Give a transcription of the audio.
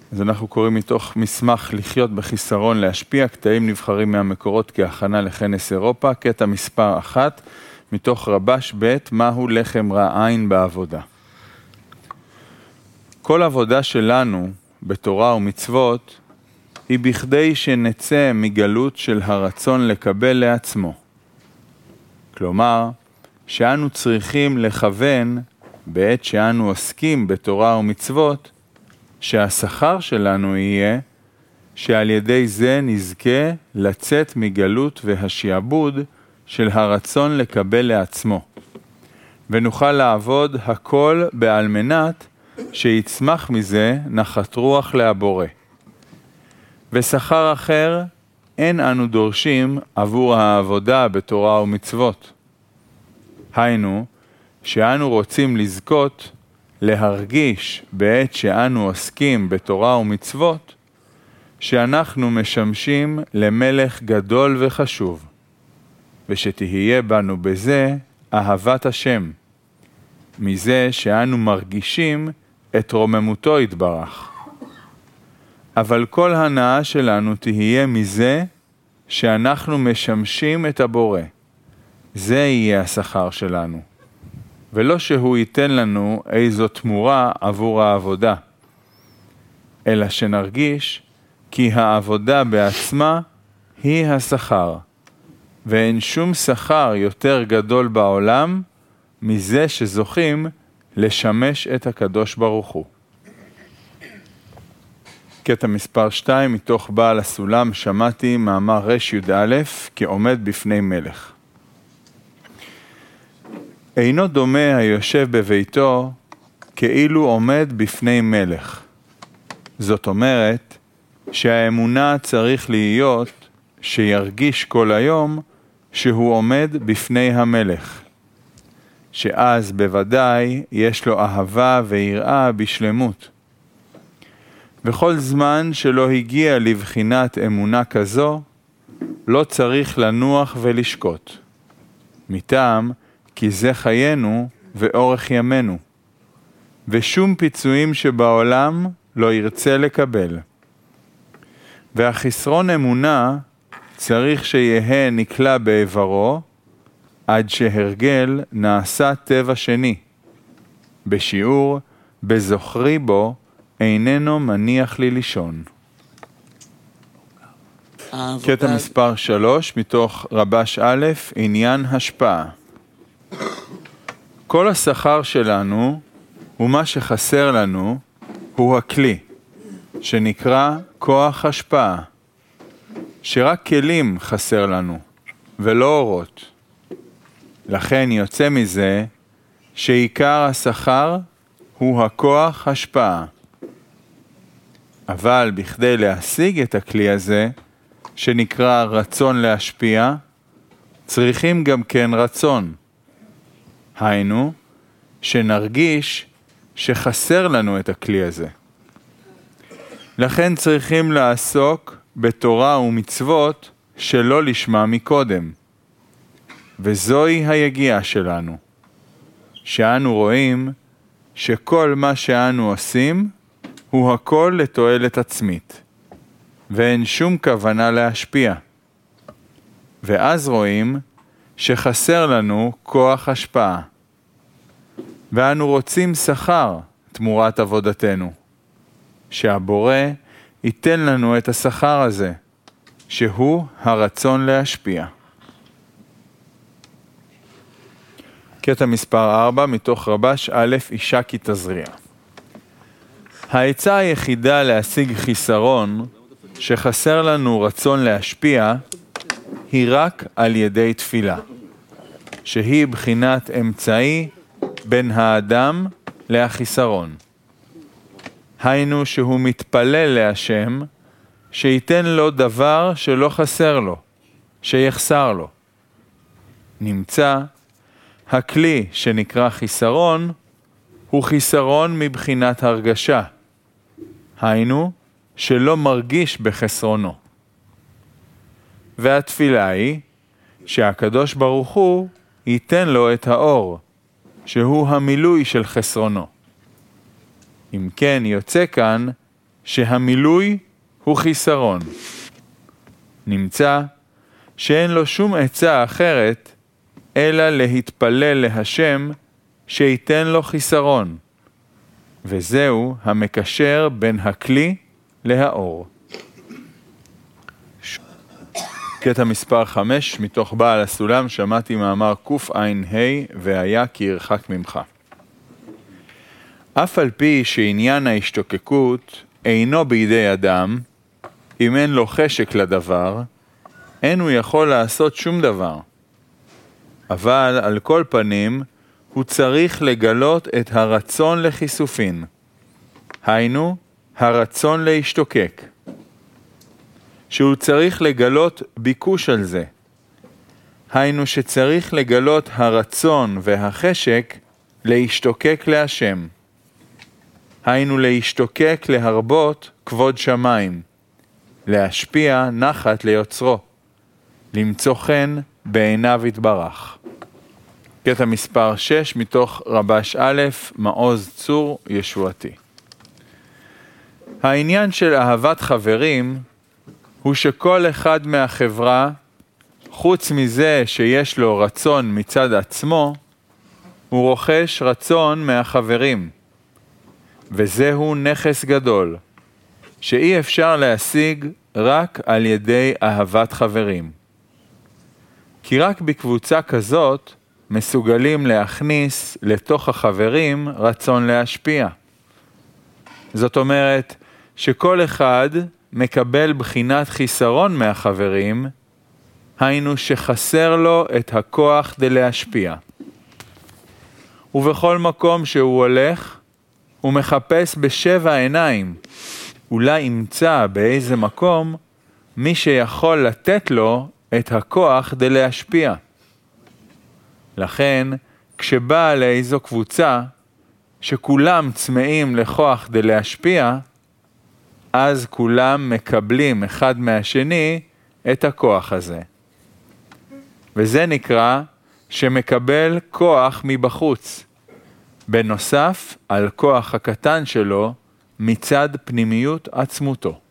אז אנחנו קוראים מתוך מסמך לחיות בחיסרון להשפיע, קטעים נבחרים מהמקורות כהכנה לכנס אירופה, קטע מספר 1, מתוך רבש ב' מהו לחם רע עין בעבודה. כל עבודה שלנו בתורה ומצוות היא בכדי שנצא מגלות של הרצון לקבל לעצמו. כלומר, שאנו צריכים לכוון בעת שאנו עוסקים בתורה ומצוות, שהשכר שלנו יהיה שעל ידי זה נזכה לצאת מגלות והשיעבוד של הרצון לקבל לעצמו, ונוכל לעבוד הכל בעל מנת שיצמח מזה נחת רוח להבורא. ושכר אחר אין אנו דורשים עבור העבודה בתורה ומצוות. היינו, שאנו רוצים לזכות להרגיש בעת שאנו עוסקים בתורה ומצוות, שאנחנו משמשים למלך גדול וחשוב, ושתהיה בנו בזה אהבת השם, מזה שאנו מרגישים את רוממותו יתברך. אבל כל הנאה שלנו תהיה מזה שאנחנו משמשים את הבורא. זה יהיה השכר שלנו, ולא שהוא ייתן לנו איזו תמורה עבור העבודה, אלא שנרגיש כי העבודה בעצמה היא השכר, ואין שום שכר יותר גדול בעולם מזה שזוכים לשמש את הקדוש ברוך הוא. קטע מספר 2 מתוך בעל הסולם, שמעתי מאמר רש י"א כעומד בפני מלך. אינו דומה היושב בביתו כאילו עומד בפני מלך. זאת אומרת שהאמונה צריך להיות שירגיש כל היום שהוא עומד בפני המלך, שאז בוודאי יש לו אהבה ויראה בשלמות. וכל זמן שלא הגיע לבחינת אמונה כזו, לא צריך לנוח ולשקוט. מטעם כי זה חיינו ואורך ימינו, ושום פיצויים שבעולם לא ירצה לקבל. והחסרון אמונה צריך שיהיה נקלע בעברו, עד שהרגל נעשה טבע שני. בשיעור, בזוכרי בו, איננו מניח לי לישון. קטע מספר 3 מתוך רבש א', עניין השפעה. כל השכר שלנו ומה שחסר לנו הוא הכלי, שנקרא כוח השפעה, שרק כלים חסר לנו, ולא אורות. לכן יוצא מזה שעיקר השכר הוא הכוח השפעה. אבל בכדי להשיג את הכלי הזה, שנקרא רצון להשפיע, צריכים גם כן רצון. היינו, שנרגיש שחסר לנו את הכלי הזה. לכן צריכים לעסוק בתורה ומצוות שלא לשמה מקודם. וזוהי היגיעה שלנו, שאנו רואים שכל מה שאנו עושים הוא הכל לתועלת עצמית, ואין שום כוונה להשפיע. ואז רואים שחסר לנו כוח השפעה, ואנו רוצים שכר תמורת עבודתנו, שהבורא ייתן לנו את השכר הזה, שהוא הרצון להשפיע. קטע מספר 4 מתוך רבש א', אישה כי תזריע. העצה היחידה להשיג חיסרון שחסר לנו רצון להשפיע היא רק על ידי תפילה, שהיא בחינת אמצעי בין האדם להחיסרון. היינו שהוא מתפלל להשם שייתן לו דבר שלא חסר לו, שיחסר לו. נמצא הכלי שנקרא חיסרון הוא חיסרון מבחינת הרגשה, היינו שלא מרגיש בחסרונו. והתפילה היא שהקדוש ברוך הוא ייתן לו את האור, שהוא המילוי של חסרונו. אם כן יוצא כאן שהמילוי הוא חיסרון. נמצא שאין לו שום עצה אחרת אלא להתפלל להשם שייתן לו חיסרון, וזהו המקשר בין הכלי להאור. קטע מספר 5 מתוך בעל הסולם, שמעתי מאמר קע"ה והיה כי ירחק ממך. אף על פי שעניין ההשתוקקות אינו בידי אדם, אם אין לו חשק לדבר, אין הוא יכול לעשות שום דבר. אבל על כל פנים, הוא צריך לגלות את הרצון לחיסופין. היינו, הרצון להשתוקק. שהוא צריך לגלות ביקוש על זה. היינו שצריך לגלות הרצון והחשק להשתוקק להשם. היינו להשתוקק להרבות כבוד שמיים, להשפיע נחת ליוצרו, למצוא חן בעיניו יתברך. קטע מספר 6 מתוך רבש א', מעוז צור ישועתי. העניין של אהבת חברים הוא שכל אחד מהחברה, חוץ מזה שיש לו רצון מצד עצמו, הוא רוכש רצון מהחברים. וזהו נכס גדול, שאי אפשר להשיג רק על ידי אהבת חברים. כי רק בקבוצה כזאת מסוגלים להכניס לתוך החברים רצון להשפיע. זאת אומרת שכל אחד מקבל בחינת חיסרון מהחברים, היינו שחסר לו את הכוח להשפיע. ובכל מקום שהוא הולך, הוא מחפש בשבע עיניים, אולי ימצא באיזה מקום מי שיכול לתת לו את הכוח להשפיע. לכן, כשבא לאיזו קבוצה שכולם צמאים לכוח להשפיע, אז כולם מקבלים אחד מהשני את הכוח הזה. וזה נקרא שמקבל כוח מבחוץ, בנוסף על כוח הקטן שלו מצד פנימיות עצמותו.